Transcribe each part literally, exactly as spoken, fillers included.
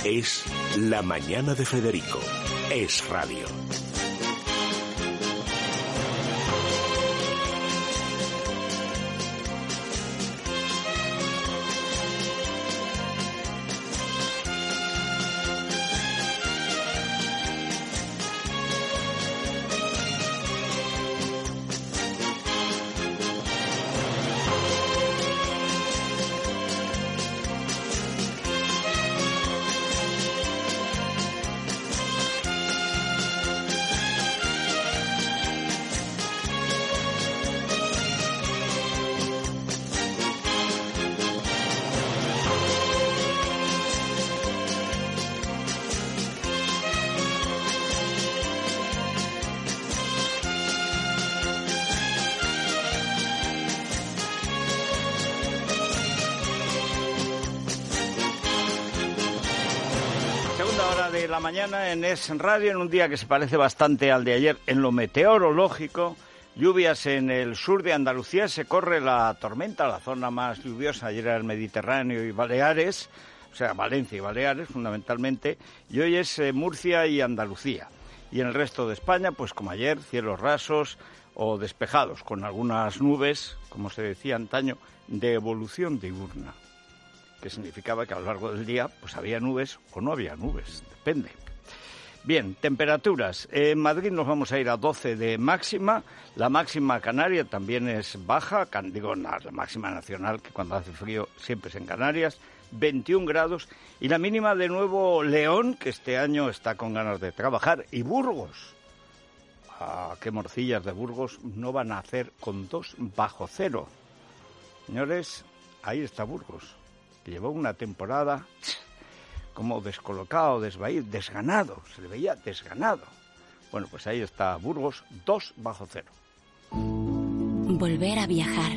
Es La Mañana de Federico. Es radio. De la mañana en Es Radio, en un día que se parece bastante al de ayer en lo meteorológico. Lluvias en el sur de Andalucía, se corre la tormenta, la zona más lluviosa ayer era el Mediterráneo y Baleares, o sea, Valencia y Baleares fundamentalmente, y hoy es eh, Murcia y Andalucía. Y en el resto de España, pues como ayer, cielos rasos o despejados, con algunas nubes, como se decía antaño, de evolución diurna, que significaba que a lo largo del día pues había nubes o no había nubes, depende. Bien, temperaturas. En Madrid nos vamos a ir a doce de máxima, la máxima canaria también es baja, digo, la máxima nacional, que cuando hace frío siempre es en Canarias, veintiún grados, y la mínima de nuevo León, que este año está con ganas de trabajar, y Burgos. Ah, qué morcillas de Burgos no van a hacer con dos bajo cero. Señores, ahí está Burgos, que llevó una temporada como descolocado, desvaído, desganado, se le veía desganado. Bueno, pues ahí está Burgos, dos bajo cero. Volver a viajar.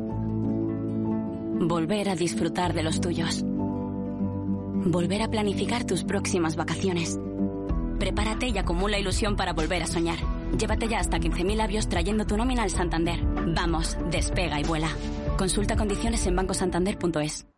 Volver a disfrutar de los tuyos. Volver a planificar tus próximas vacaciones. Prepárate y acumula ilusión para volver a soñar. Llévate ya hasta quince mil avios trayendo tu nómina al Santander. Vamos, despega y vuela. Consulta condiciones en banco santander punto es.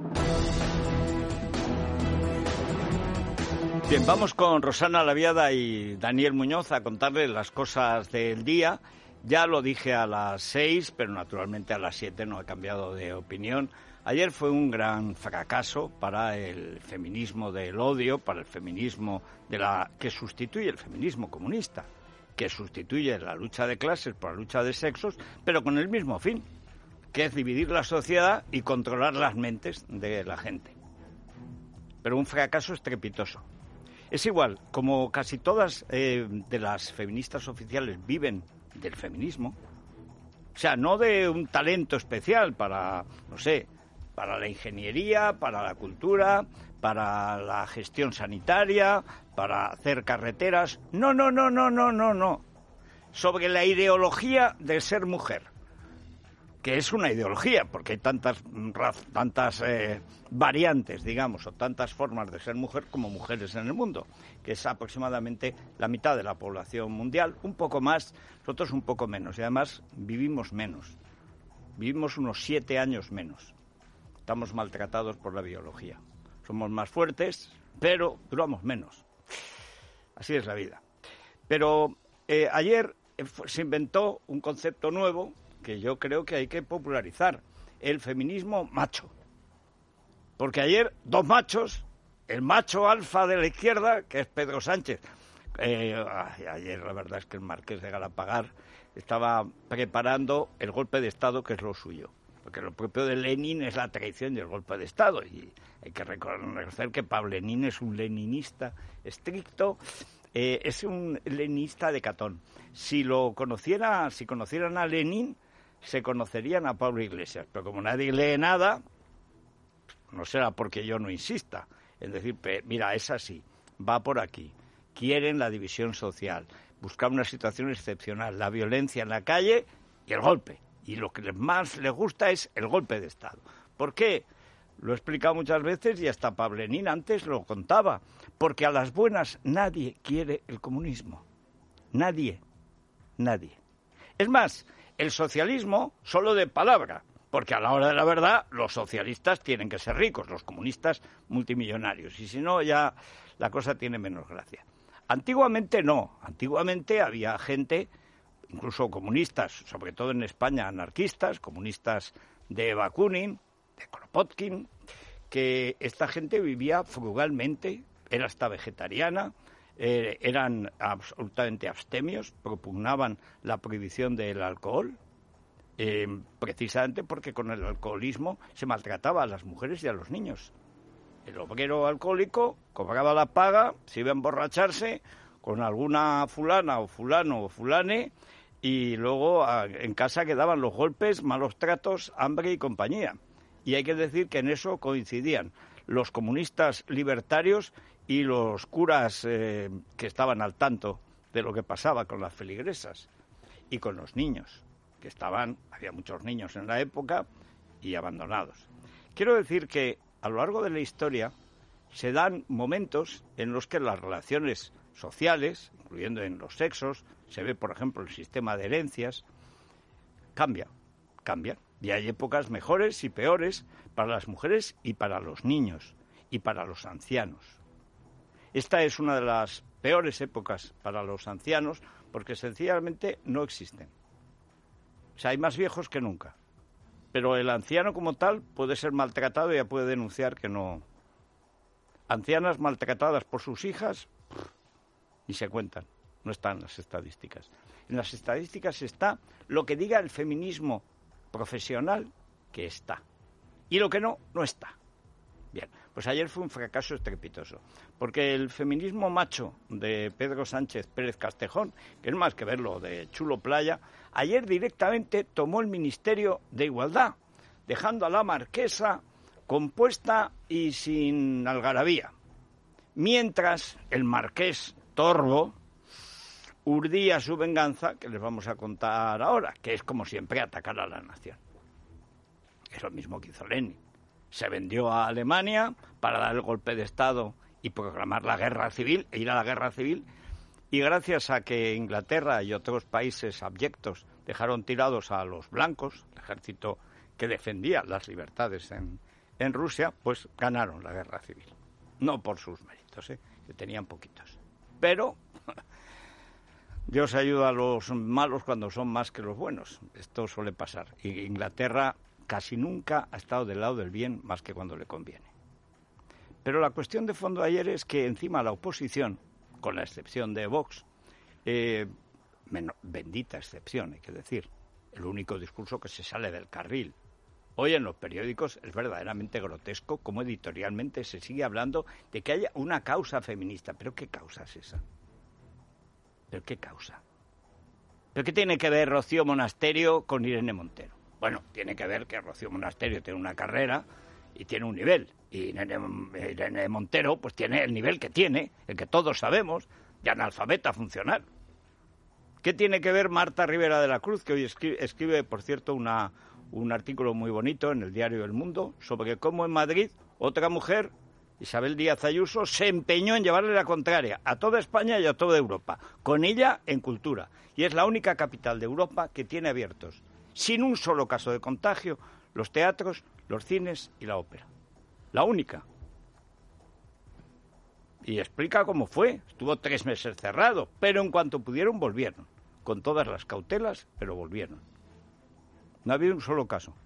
Bien, vamos con Rosana Laviada y Daniel Muñoz a contarles las cosas del día. Ya lo dije a las seis, pero naturalmente a las siete no he cambiado de opinión. Ayer fue un gran fracaso para el feminismo del odio, para el feminismo de la que sustituye el feminismo comunista, que sustituye la lucha de clases por la lucha de sexos, pero con el mismo fin, que es dividir la sociedad y controlar las mentes de la gente. Pero un fracaso estrepitoso. Es igual, como casi todas eh, de las feministas oficiales viven del feminismo, o sea, no de un talento especial para, no sé, para la ingeniería, para la cultura, para la gestión sanitaria, para hacer carreteras. No, no, no, no, no, no, no. Sobre la ideología de ser mujer, que es una ideología, porque hay tantas, tantas eh, variantes, digamos, o tantas formas de ser mujer como mujeres en el mundo, que es aproximadamente la mitad de la población mundial, un poco más, nosotros un poco menos, y además vivimos menos, vivimos unos siete años menos, estamos maltratados por la biología, somos más fuertes, pero duramos menos, así es la vida. Pero eh, ayer eh, se inventó un concepto nuevo, que yo creo que hay que popularizar, el feminismo macho. Porque ayer dos machos, el macho alfa de la izquierda, que es Pedro Sánchez, eh, ayer la verdad es que el marqués de Galapagar estaba preparando el golpe de Estado, que es lo suyo. Porque lo propio de Lenin es la traición y el golpe de Estado. Y hay que reconocer que Pablo Lenin es un leninista estricto, eh, es un leninista de Catón. Si lo conociera, si conocieran a Lenin, se conocerían a Pablo Iglesias, pero como nadie lee nada, no será porque yo no insista en decir, mira, es así, va por aquí, quieren la división social, buscar una situación excepcional, la violencia en la calle y el golpe, y lo que más les gusta es el golpe de Estado. ¿Por qué? Lo he explicado muchas veces y hasta Pablo Lenin antes lo contaba, porque a las buenas nadie quiere el comunismo, nadie, nadie. Es más, el socialismo solo de palabra, Porque a la hora de la verdad, los socialistas tienen que ser ricos, los comunistas multimillonarios. Y si no, ya la cosa tiene menos gracia. Antiguamente no. Antiguamente había gente, incluso comunistas, sobre todo en España, anarquistas, comunistas de Bakunin, de Kropotkin, que esta gente vivía frugalmente, era hasta vegetariana, eh, eran absolutamente abstemios, propugnaban la prohibición del alcohol, eh, precisamente porque con el alcoholismo se maltrataba a las mujeres y a los niños. El obrero alcohólico cobraba la paga, se iba a emborracharse con alguna fulana o fulano o fulane, y luego a, en casa quedaban los golpes, malos tratos, hambre y compañía. Y hay que decir que en eso coincidían los comunistas libertarios y los curas eh, que estaban al tanto de lo que pasaba con las feligresas y con los niños, que estaban, había muchos niños en la época y abandonados. Quiero decir que a lo largo de la historia se dan momentos en los que las relaciones sociales, incluyendo en los sexos, se ve, por ejemplo, el sistema de herencias, cambia, cambian. Y hay épocas mejores y peores para las mujeres y para los niños y para los ancianos. Esta es una de las peores épocas para los ancianos porque sencillamente no existen. O sea, hay más viejos que nunca. Pero el anciano como tal puede ser maltratado y ya puede denunciar que no. Ancianas maltratadas por sus hijas, ni se cuentan, no están en las estadísticas. En las estadísticas está lo que diga el feminismo profesional, que está. Y lo que no, no está. Bien, pues ayer fue un fracaso estrepitoso, porque el feminismo macho de Pedro Sánchez Pérez Castejón, que es más que verlo de chulo playa, ayer directamente tomó el Ministerio de Igualdad, dejando a la marquesa compuesta y sin algarabía. Mientras el marqués Torbo urdía su venganza, que les vamos a contar ahora, que es como siempre atacar a la nación. Es lo mismo que hizo Lenin. Se vendió a Alemania para dar el golpe de Estado y proclamar la guerra civil, e ir a la guerra civil, y gracias a que Inglaterra y otros países abyectos dejaron tirados a los blancos, el ejército que defendía las libertades en, en Rusia, pues ganaron la guerra civil. No por sus méritos, ¿eh? Que tenían poquitos. Pero Dios ayuda a los malos cuando son más que los buenos. Esto suele pasar. Y Inglaterra casi nunca ha estado del lado del bien más que cuando le conviene. Pero la cuestión de fondo ayer es que encima la oposición, con la excepción de Vox, eh, menos, bendita excepción, hay que decir, el único discurso que se sale del carril. Hoy en los periódicos es verdaderamente grotesco cómo editorialmente se sigue hablando de que haya una causa feminista. ¿Pero qué causa es esa? ¿Pero qué causa? ¿Pero qué tiene que ver Rocío Monasterio con Irene Montero? Bueno, tiene que ver que Rocío Monasterio tiene una carrera y tiene un nivel. Y Irene, Irene Montero pues tiene el nivel que tiene, el que todos sabemos, de analfabeta funcional. ¿Qué tiene que ver Marta Rivera de la Cruz, que hoy escribe, escribe por cierto, una, un artículo muy bonito en el diario El Mundo sobre cómo en Madrid otra mujer, Isabel Díaz Ayuso, se empeñó en llevarle la contraria a toda España y a toda Europa, con ella en cultura. Y es la única capital de Europa que tiene abiertos, sin un solo caso de contagio, los teatros, los cines y la ópera. La única. Y explica cómo fue. Estuvo tres meses cerrado, pero en cuanto pudieron volvieron, con todas las cautelas, pero volvieron. No ha habido un solo caso.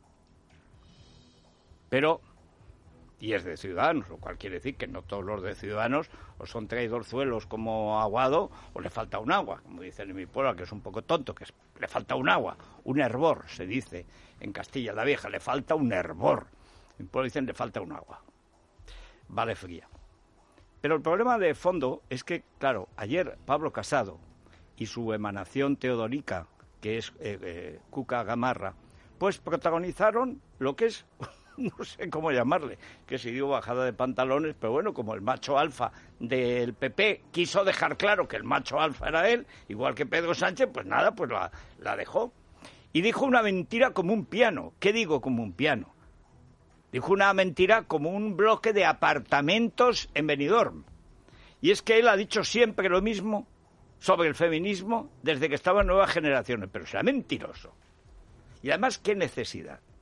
Pero, y es de Ciudadanos, lo cual quiere decir que no todos los de Ciudadanos o son traidorzuelos como Aguado o le falta un agua, como dicen en mi pueblo, que es un poco tonto, que es, le falta un agua, un hervor, se dice en Castilla la Vieja, le falta un hervor. En mi pueblo dicen le falta un agua. Vale fría. Pero el problema de fondo es que, claro, ayer Pablo Casado y su emanación teodorica, que es eh, eh, Cuca Gamarra, pues protagonizaron lo que es, no sé cómo llamarle, que si digo bajada de pantalones, pero bueno, como el macho alfa del P P quiso dejar claro que el macho alfa era él, igual que Pedro Sánchez, pues nada, pues la, la dejó. Y dijo una mentira como un piano. ¿Qué digo como un piano? Dijo una mentira como un bloque de apartamentos en Benidorm. Y es que él ha dicho siempre lo mismo sobre el feminismo desde que estaba en Nuevas Generaciones, pero será mentiroso. Y además, ¿qué necesidad?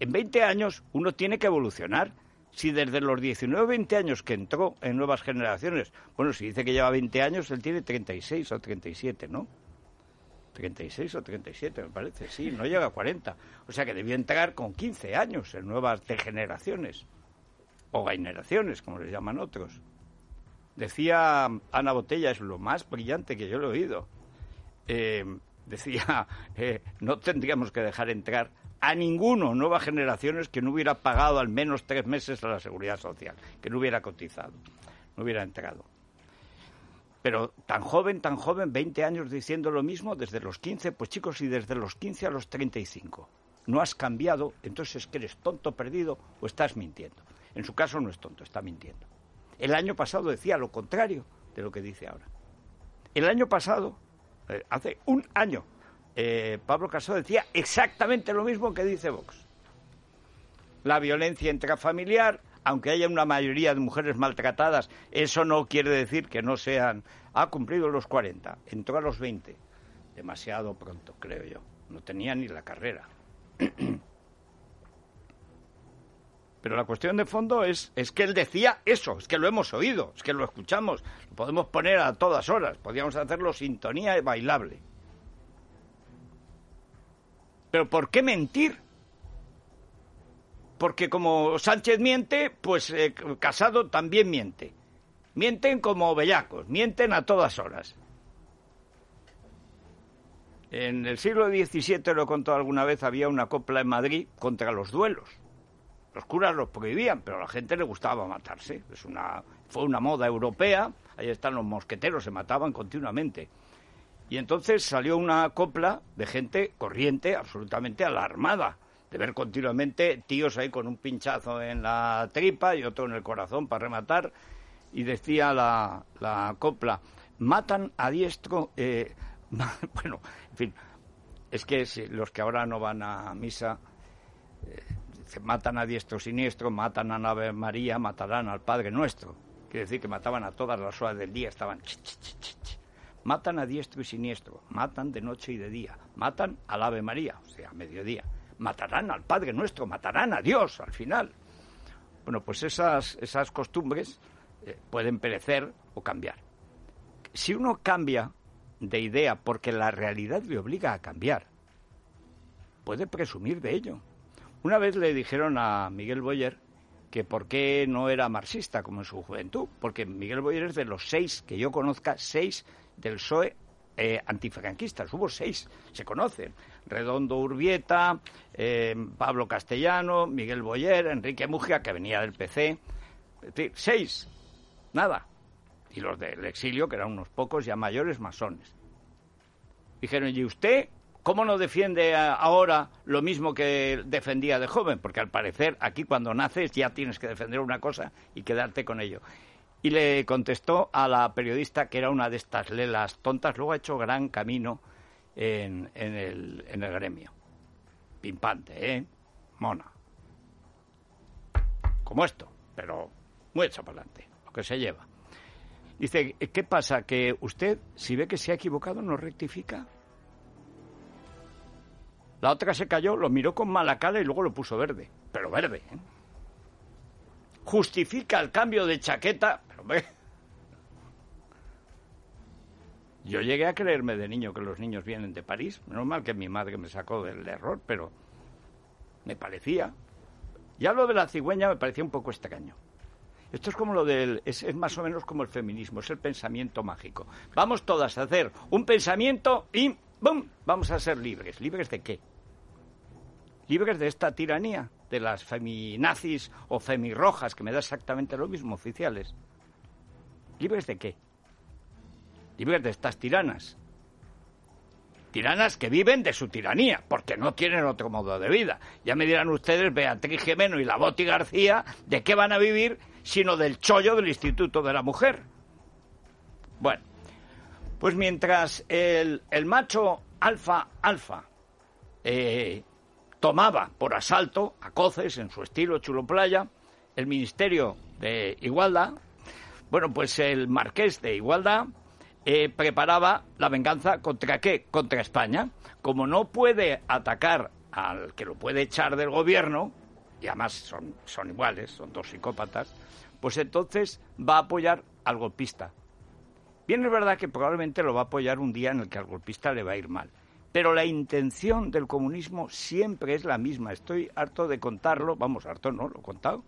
en veinte años uno tiene que evolucionar. Si desde los diecinueve o veinte años que entró en Nuevas Generaciones, bueno, si dice que lleva veinte años, él tiene treinta y seis o treinta y siete, ¿no? treinta y seis o treinta y siete, me parece, sí, no llega a cuarenta. O sea que debió entrar con quince años en Nuevas Degeneraciones, o generaciones, como les llaman otros. Decía Ana Botella, es lo más brillante que yo le he oído, eh, decía, eh, no tendríamos que dejar entrar a ninguno, Nuevas Generaciones, que no hubiera pagado al menos tres meses a la Seguridad Social, que no hubiera cotizado, no hubiera entrado. Pero tan joven, tan joven, veinte años diciendo lo mismo, desde los quince, pues chicos, y desde los quince a los treinta y cinco. No has cambiado, entonces que eres tonto perdido o estás mintiendo. En su caso no es tonto, está mintiendo. El año pasado decía lo contrario de lo que dice ahora. El año pasado, eh, hace un año, Eh, Pablo Casado decía exactamente lo mismo que dice Vox. La violencia intrafamiliar, aunque haya una mayoría de mujeres maltratadas, eso no quiere decir que no sean... Ha cumplido los cuarenta, entró a los veinte. Demasiado pronto, creo yo. No tenía ni la carrera. Pero la cuestión de fondo es, es que él decía eso, es que lo hemos oído, es que lo escuchamos, lo podemos poner a todas horas, podríamos hacerlo sintonía y bailable. ¿Pero por qué mentir? Porque como Sánchez miente, pues eh, Casado también miente. Mienten como bellacos, mienten a todas horas. En el siglo diecisiete, lo he contado alguna vez, había una copla en Madrid contra los duelos. Los curas los prohibían, pero a la gente le gustaba matarse. Es una, fue una moda europea, ahí están los mosqueteros, se mataban continuamente. Y entonces salió una copla de gente corriente, absolutamente alarmada, de ver continuamente tíos ahí con un pinchazo en la tripa y otro en el corazón para rematar. Y decía la, la copla, matan a diestro... Eh, bueno, en fin, es que si los que ahora no van a misa, eh, matan a diestro siniestro, matan a Ave María, matarán al Padre Nuestro. Quiere decir que mataban a todas las horas del día, estaban... Ch, ch, ch, ch, ch. Matan a diestro y siniestro, matan de noche y de día, matan al Ave María, o sea, a mediodía, matarán al Padre Nuestro, matarán a Dios al final. Bueno, pues esas, esas costumbres eh, pueden perecer o cambiar. Si uno cambia de idea porque la realidad le obliga a cambiar, puede presumir de ello. Una vez le dijeron a Miguel Boyer que por qué no era marxista como en su juventud, porque Miguel Boyer es de los seis, que yo conozca, seis del P S O E eh, antifranquistas. Hubo seis, se conocen. Redondo Urbieta, eh, Pablo Castellano, Miguel Boyer, Enrique Murgia, que venía del P C. Es decir, seis, nada. Y los del exilio, que eran unos pocos ya mayores masones. Dijeron, ¿y usted cómo no defiende ahora lo mismo que defendía de joven? Porque al parecer aquí cuando naces ya tienes que defender una cosa y quedarte con ello. Y le contestó a la periodista, que era una de estas lelas tontas, luego ha hecho gran camino en, en, el, en el gremio. Pimpante, ¿eh? Mona. Como esto, pero muy hecho para adelante, lo que se lleva. Dice, ¿qué pasa? Que usted, si ve que se ha equivocado, no rectifica. La otra se cayó, lo miró con mala cara y luego lo puso verde. Pero verde, ¿eh? Justifica el cambio de chaqueta. Pero hombre, yo llegué a creerme de niño que los niños vienen de París. Menos mal que mi madre me sacó del error, pero me parecía. Ya lo de la cigüeña me parecía un poco extraño. Esto es como lo del... Es, es más o menos como el feminismo, es el pensamiento mágico. Vamos todas a hacer un pensamiento y ¡bum! Vamos a ser libres. ¿Libres de qué? Libres de esta tiranía, de las feminazis o femirrojas, que me da exactamente lo mismo, oficiales. ¿Libres de qué? Libres de estas tiranas. Tiranas que viven de su tiranía, porque no tienen otro modo de vida. Ya me dirán ustedes, Beatriz Gemeno y la Boti García, ¿de qué van a vivir sino del chollo del Instituto de la Mujer? Bueno, pues mientras el, el macho alfa alfa eh, tomaba por asalto a coces en su estilo chulo playa el Ministerio de Igualdad, bueno, pues el marqués de Igualdad eh, preparaba la venganza contra ¿qué? Contra España. Como no puede atacar al que lo puede echar del gobierno, y además son, son iguales, son dos psicópatas, pues entonces va a apoyar al golpista. Bien, es verdad que probablemente lo va a apoyar un día en el que al golpista le va a ir mal. Pero la intención del comunismo siempre es la misma. Estoy harto de contarlo, vamos, harto no, lo he contado.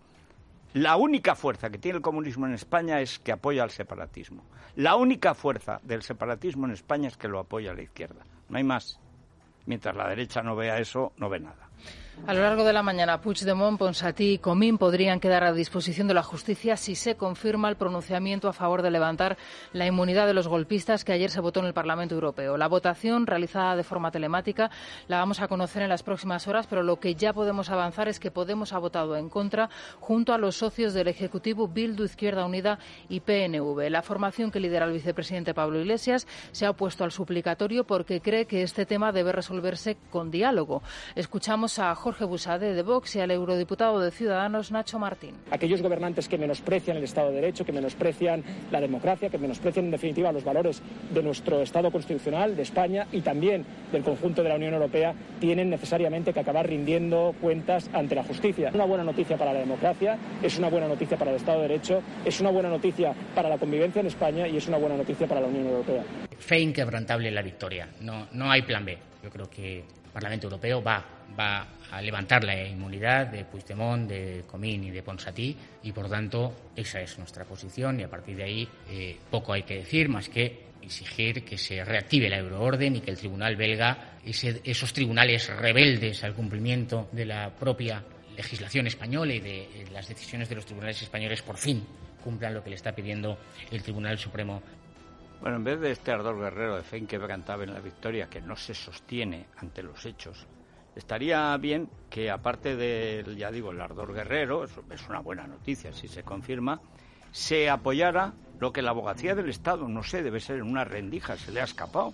La única fuerza que tiene el comunismo en España es que apoya al separatismo. La única fuerza del separatismo en España es que lo apoya a la izquierda. No hay más. Mientras la derecha no vea eso, no ve nada. A lo largo de la mañana, Puigdemont, Ponsatí y Comín podrían quedar a disposición de la justicia si se confirma el pronunciamiento a favor de levantar la inmunidad de los golpistas que ayer se votó en el Parlamento Europeo. La votación, realizada de forma telemática, la vamos a conocer en las próximas horas, pero lo que ya podemos avanzar es que Podemos ha votado en contra junto a los socios del Ejecutivo Bildu, Izquierda Unida y P N V. La formación que lidera el vicepresidente Pablo Iglesias se ha opuesto al suplicatorio porque cree que este tema debe resolverse con diálogo. Escuchamos a Jorge Buxade de Vox y al eurodiputado de Ciudadanos, Nacho Martín. Aquellos gobernantes que menosprecian el Estado de Derecho, que menosprecian la democracia, que menosprecian en definitiva los valores de nuestro Estado constitucional, de España y también del conjunto de la Unión Europea, tienen necesariamente que acabar rindiendo cuentas ante la justicia. Es una buena noticia para la democracia, es una buena noticia para el Estado de Derecho, es una buena noticia para la convivencia en España y es una buena noticia para la Unión Europea. Fe inquebrantable la victoria, no, no hay plan B. Yo creo que el Parlamento Europeo va, va a levantar la inmunidad de Puigdemont, de Comín y de Ponsatí y, por tanto, esa es nuestra posición y a partir de ahí eh, poco hay que decir más que exigir que se reactive la euroorden y que el tribunal belga, ese, esos tribunales rebeldes al cumplimiento de la propia legislación española y de eh, las decisiones de los tribunales españoles, por fin cumplan lo que le está pidiendo el Tribunal Supremo. Bueno, en vez de este ardor guerrero de fe inquebrantable en la victoria, que no se sostiene ante los hechos, estaría bien que, aparte del, ya digo, el ardor guerrero, eso es una buena noticia si se confirma, se apoyara lo que la abogacía del Estado, no sé, debe ser en una rendija, se le ha escapado.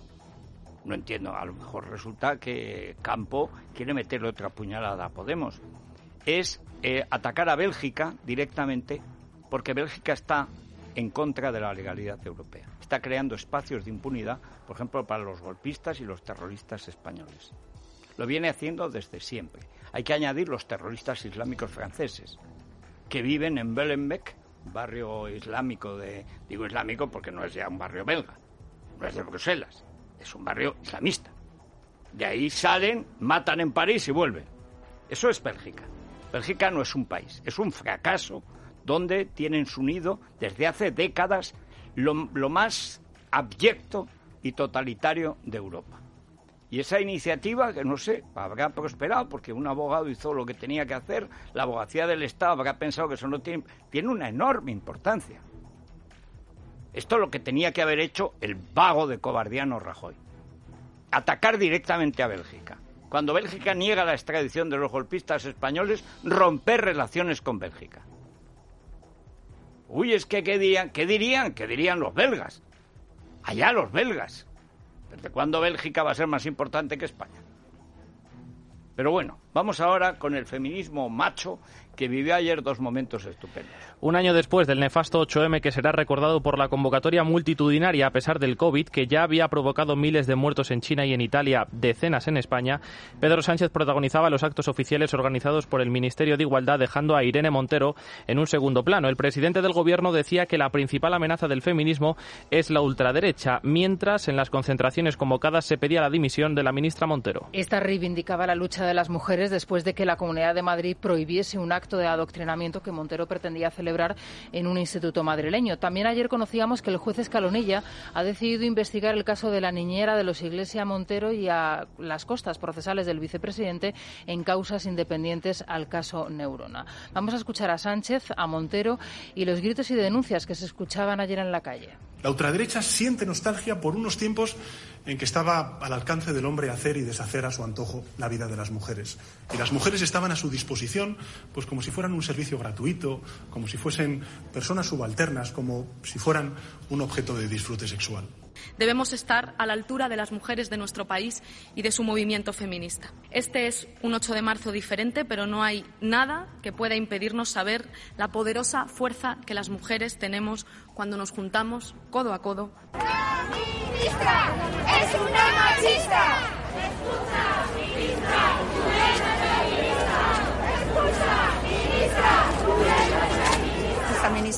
No entiendo, a lo mejor resulta que Campo quiere meterle otra puñalada a Podemos. Es eh, atacar a Bélgica directamente, porque Bélgica está en contra de la legalidad europea. Está creando espacios de impunidad, por ejemplo, para los golpistas y los terroristas españoles. Lo viene haciendo desde siempre. Hay que añadir los terroristas islámicos franceses, que viven en Bellenbeek, barrio islámico de... Digo islámico porque no es ya un barrio belga, no es de Bruselas, es un barrio islamista. De ahí salen, matan en París y vuelven. Eso es Bélgica. Bélgica no es un país, es un fracaso donde tienen su nido desde hace décadas lo, lo más abyecto y totalitario de Europa. Y esa iniciativa, que no sé, habrá prosperado porque un abogado hizo lo que tenía que hacer, la abogacía del Estado habrá pensado que eso no tiene, tiene una enorme importancia. Esto es lo que tenía que haber hecho el vago de cobardiano Rajoy. Atacar directamente a Bélgica. Cuando Bélgica niega la extradición de los golpistas españoles, romper relaciones con Bélgica. Uy, es que ¿qué dirían? ¿Qué dirían? ¿Qué dirían los belgas? Allá los belgas. ¿Desde cuándo Bélgica va a ser más importante que España? Pero bueno, vamos ahora con el feminismo macho que vivió ayer dos momentos estupendos. Un año después del nefasto ocho eme, que será recordado por la convocatoria multitudinaria a pesar del COVID, que ya había provocado miles de muertos en China y en Italia, decenas en España, Pedro Sánchez protagonizaba los actos oficiales organizados por el Ministerio de Igualdad, dejando a Irene Montero en un segundo plano. El presidente del Gobierno decía que la principal amenaza del feminismo es la ultraderecha, mientras en las concentraciones convocadas se pedía la dimisión de la ministra Montero. Esta reivindicaba la lucha de las mujeres después de que la Comunidad de Madrid prohibiese un acto de adoctrinamiento que Montero pretendía celebrar en un instituto madrileño. También ayer conocíamos que el juez Escalonilla ha decidido investigar el caso de la niñera de los Iglesias Montero y a las costas procesales del vicepresidente en causas independientes al caso Neurona. Vamos a escuchar a Sánchez, a Montero y los gritos y denuncias que se escuchaban ayer en la calle. La ultraderecha siente nostalgia por unos tiempos en que estaba al alcance del hombre hacer y deshacer a su antojo la vida de las mujeres. Y las mujeres estaban a su disposición pues como si fueran un servicio gratuito, como si fuesen personas subalternas, como si fueran un objeto de disfrute sexual. Debemos estar a la altura de las mujeres de nuestro país y de su movimiento feminista. Este es un ocho de marzo diferente, pero no hay nada que pueda impedirnos saber la poderosa fuerza que las mujeres tenemos cuando nos juntamos codo a codo. ¡La ministra es una machista! ¡Es una ministra!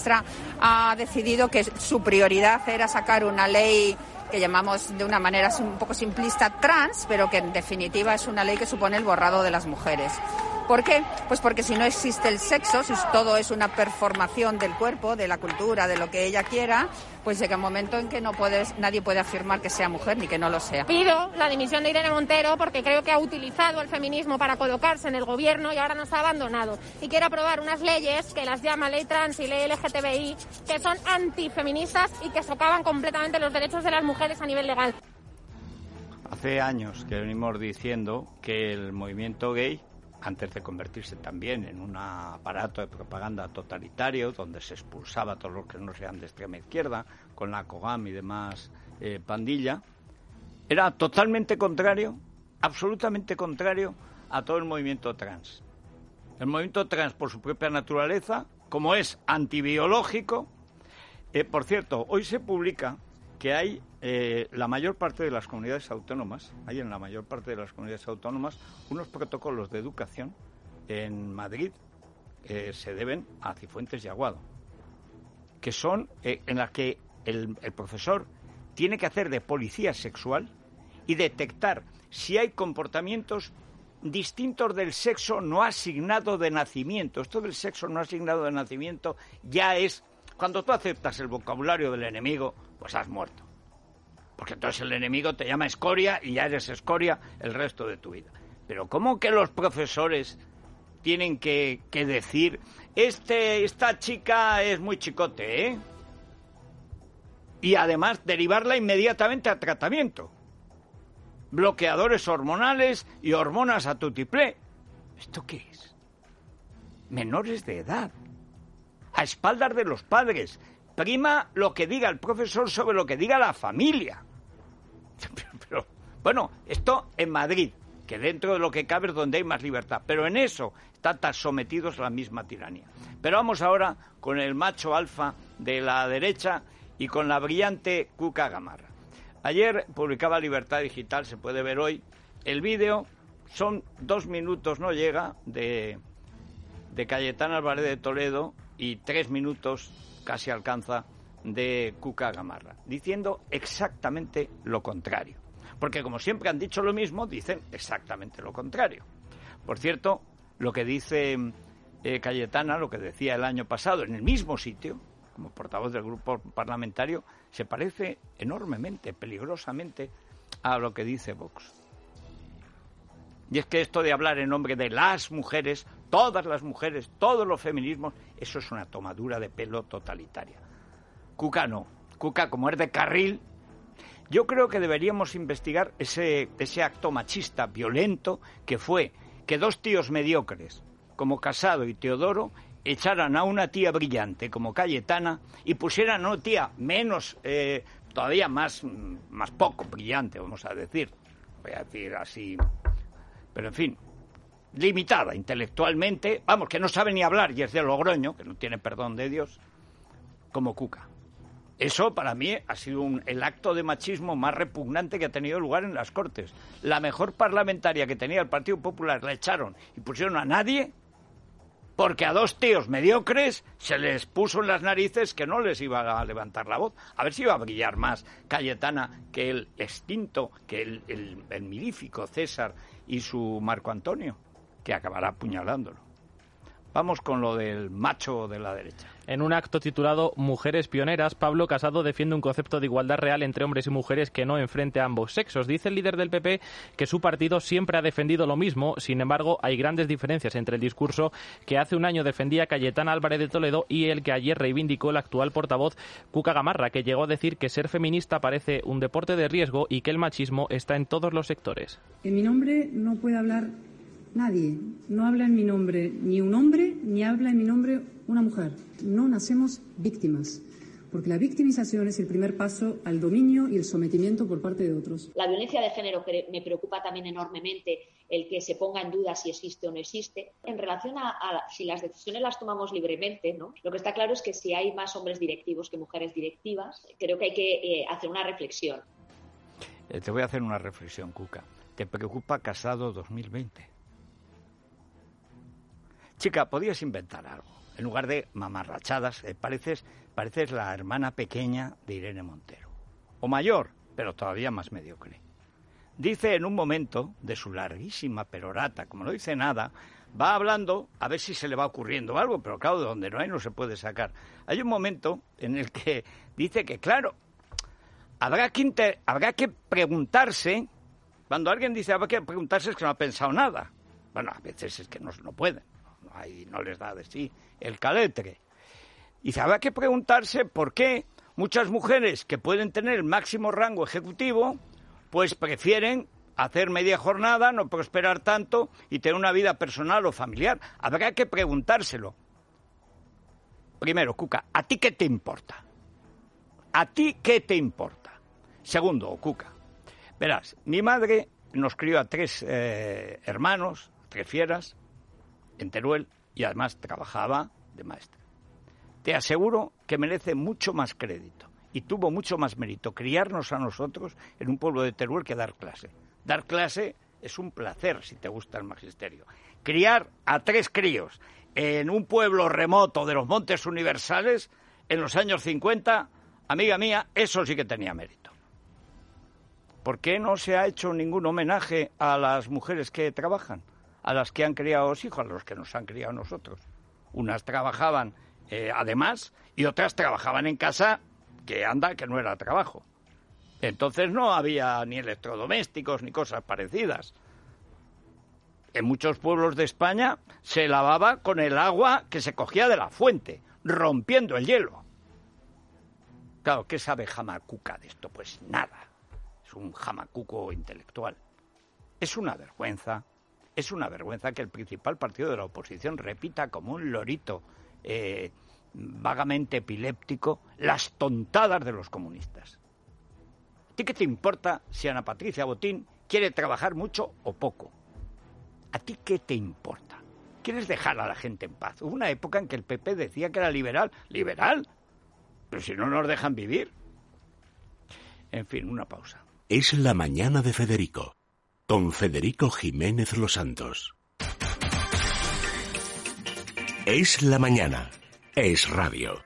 ministra ha decidido que su prioridad era sacar una ley que llamamos de una manera un poco simplista trans, pero que en definitiva es una ley que supone el borrado de las mujeres. ¿Por qué? Pues porque si no existe el sexo, si todo es una performación del cuerpo, de la cultura, de lo que ella quiera, pues llega un momento en que no puedes, nadie puede afirmar que sea mujer ni que no lo sea. Pido la dimisión de Irene Montero porque creo que ha utilizado el feminismo para colocarse en el gobierno y ahora nos ha abandonado. Y quiere aprobar unas leyes que las llama ley trans y ley L G T B I, que son antifeministas y que socavan completamente los derechos de las mujeres a nivel legal. Hace años que venimos diciendo que el movimiento gay, antes de convertirse también en un aparato de propaganda totalitario, donde se expulsaba a todos los que no sean de extrema izquierda, con la COGAM y demás eh, pandilla, era totalmente contrario, absolutamente contrario a todo el movimiento trans. El movimiento trans, por su propia naturaleza, como es antibiológico, eh, por cierto, hoy se publica que hay eh, la mayor parte de las comunidades autónomas, hay en la mayor parte de las comunidades autónomas unos protocolos de educación en Madrid que eh, se deben a Cifuentes y Aguado, que son eh, en las que el, el profesor tiene que hacer de policía sexual y detectar si hay comportamientos distintos del sexo no asignado de nacimiento. Esto del sexo no asignado de nacimiento ya es... Cuando tú aceptas el vocabulario del enemigo, pues has muerto. Porque entonces el enemigo te llama escoria y ya eres escoria el resto de tu vida. Pero ¿cómo que los profesores tienen que, que decir, este, esta chica es muy chicote, ¿eh? Y además derivarla inmediatamente a tratamiento? Bloqueadores hormonales y hormonas a tutiplé. ¿Esto qué es? Menores de edad. A espaldas de los padres. Prima lo que diga el profesor sobre lo que diga la familia. Pero, pero, bueno, esto en Madrid, que dentro de lo que cabe es donde hay más libertad. Pero en eso están tan sometidos a la misma tiranía. Pero vamos ahora con el macho alfa de la derecha y con la brillante Cuca Gamarra. Ayer publicaba Libertad Digital, se puede ver hoy, el vídeo, son dos minutos, no llega, de, de Cayetana Álvarez de Toledo, y tres minutos casi alcanza de Cuca Gamarra, diciendo exactamente lo contrario. Porque como siempre han dicho lo mismo, dicen exactamente lo contrario. Por cierto, lo que dice eh, Cayetana, lo que decía el año pasado en el mismo sitio, como portavoz del grupo parlamentario, se parece enormemente, peligrosamente, a lo que dice Vox. Y es que esto de hablar en nombre de las mujeres, todas las mujeres, todos los feminismos, eso es una tomadura de pelo totalitaria. Cuca no. Cuca, como es de carril, yo creo que deberíamos investigar ese, ese acto machista, violento, que fue que dos tíos mediocres, como Casado y Teodoro, echaran a una tía brillante como Cayetana y pusieran a una tía menos, eh, todavía más, más poco brillante, vamos a decir. Voy a decir así... Pero, en fin, limitada intelectualmente, vamos, que no sabe ni hablar y es de Logroño, que no tiene perdón de Dios, como Cuca. Eso, para mí, ha sido un, el acto de machismo más repugnante que ha tenido lugar en las Cortes. La mejor parlamentaria que tenía el Partido Popular la echaron y pusieron a nadie porque a dos tíos mediocres se les puso en las narices que no les iba a levantar la voz. A ver si iba a brillar más Cayetana que el extinto, que el, el, el mirífico César y su Marco Antonio, que acabará apuñalándolo. Vamos con lo del macho de la derecha. En un acto titulado Mujeres Pioneras, Pablo Casado defiende un concepto de igualdad real entre hombres y mujeres que no enfrente a ambos sexos. Dice el líder del P P que su partido siempre ha defendido lo mismo, sin embargo hay grandes diferencias entre el discurso que hace un año defendía Cayetana Álvarez de Toledo y el que ayer reivindicó el actual portavoz Cuca Gamarra, que llegó a decir que ser feminista parece un deporte de riesgo y que el machismo está en todos los sectores. En mi nombre no puede hablar nadie. No habla en mi nombre ni un hombre, ni habla en mi nombre una mujer. No nacemos víctimas, porque la victimización es el primer paso al dominio y el sometimiento por parte de otros. La violencia de género me preocupa también enormemente, el que se ponga en duda si existe o no existe. En relación a, a si las decisiones las tomamos libremente, ¿no? Lo que está claro es que si hay más hombres directivos que mujeres directivas, creo que hay que eh, hacer una reflexión. Eh, te voy a hacer una reflexión, Cuca. ¿Te preocupa Casado dos mil veinte? Chica, podías inventar algo. en lugar de mamarrachadas, eh, pareces, pareces la hermana pequeña de Irene Montero. O mayor, pero todavía más mediocre. Dice en un momento de su larguísima perorata, como no dice nada, va hablando a ver si se le va ocurriendo algo, pero claro, de donde no hay no se puede sacar. Hay un momento en el que dice que, claro, habrá que, inter- habrá que preguntarse, cuando alguien dice habrá que preguntarse es que no ha pensado nada. Bueno, a veces es que no, no pueden, no, hay, no les da de sí el caletre. Y habrá que preguntarse por qué muchas mujeres que pueden tener el máximo rango ejecutivo, pues prefieren hacer media jornada, no prosperar tanto y tener una vida personal o familiar. Habrá que preguntárselo. Primero, Cuca, ¿a ti qué te importa? ¿A ti qué te importa? Segundo, Cuca, verás, mi madre nos crió a tres eh, hermanos, tres fieras, en Teruel, y además trabajaba de maestra. Te aseguro que merece mucho más crédito y tuvo mucho más mérito criarnos a nosotros en un pueblo de Teruel que dar clase. Dar clase es un placer si te gusta el magisterio. Criar a tres críos en un pueblo remoto de los Montes Universales en los años cincuenta, amiga mía, eso sí que tenía mérito. ¿Por qué no se ha hecho ningún homenaje a las mujeres que trabajan? A las que han criado a los hijos, a los que nos han criado nosotros. Unas trabajaban eh, además y otras trabajaban en casa, que anda, que no era trabajo. Entonces no había ni electrodomésticos ni cosas parecidas. En muchos pueblos de España se lavaba con el agua que se cogía de la fuente, rompiendo el hielo. Claro, ¿qué sabe Jamacuca de esto? Pues nada. Es un jamacuco intelectual. Es una vergüenza, es una vergüenza que el principal partido de la oposición repita como un lorito eh, vagamente epiléptico las tontadas de los comunistas. ¿A ti qué te importa si Ana Patricia Botín quiere trabajar mucho o poco? ¿A ti qué te importa? ¿Quieres dejar a la gente en paz? Hubo una época en que el P P decía que era liberal. ¿Liberal? Pero si no nos dejan vivir. En fin, una pausa. Es la mañana de Federico, con Federico Jiménez Los Santos. Es la mañana. Es radio.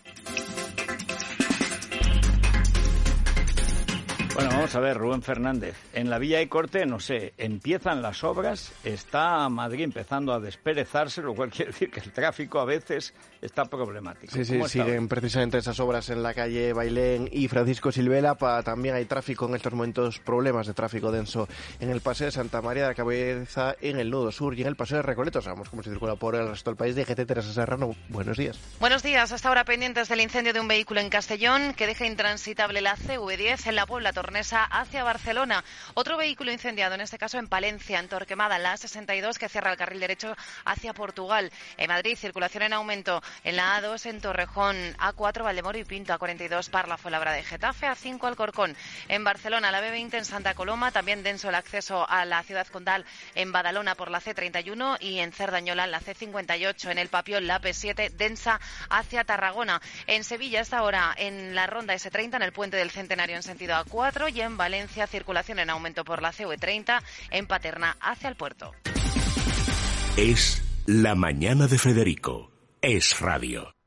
Bueno, vamos a ver, Rubén Fernández. En la Villa de Corte, no sé, empiezan las obras, está Madrid empezando a desperezarse, lo cual quiere decir que el tráfico a veces está problemático. Sí, sí, siguen precisamente esas obras en la calle Bailén y Francisco Silvela. Pa, también hay tráfico en estos momentos, problemas de tráfico denso en el Paseo de Santa María de la Cabeza, en el Nudo Sur y en el Paseo de Recoletos. Sabemos cómo se circula por el resto del país. D G T Teresa Serrano, buenos días. Buenos días. Hasta ahora pendientes del incendio de un vehículo en Castellón que deja intransitable la C V diez en la Puebla Tornesa hacia Barcelona. Otro vehículo incendiado, en este caso en Palencia, en Torquemada, la A sesenta y dos, que cierra el carril derecho hacia Portugal. En Madrid, circulación en aumento en la A dos en Torrejón, A cuatro Valdemoro y Pinto, A cuarenta y dos Parla Fuenlabrada de Getafe, A cinco Alcorcón. En Barcelona, la B veinte en Santa Coloma, también denso el acceso a la ciudad condal en Badalona por la C treinta y uno y en Cerdañola la C cincuenta y ocho. En el Papiol, la P siete densa hacia Tarragona. En Sevilla, esta hora en la ronda ese treinta, en el Puente del Centenario en sentido A cuatro, y en Valencia, circulación en aumento por la C V treinta en Paterna hacia el puerto. Es la mañana de Federico. Es radio.